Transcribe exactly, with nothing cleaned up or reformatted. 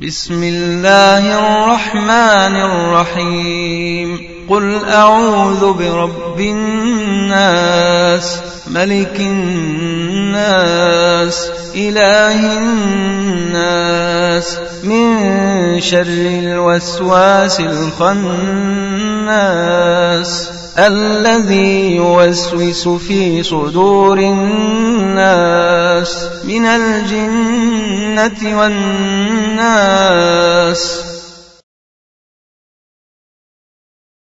بسم الله الرحمن الرحيم قل أعوذ برب الناس ملك الناس إله الناس من شر الوسواس الخناس الذي يوسوس في صدور الناس من الجنة والناس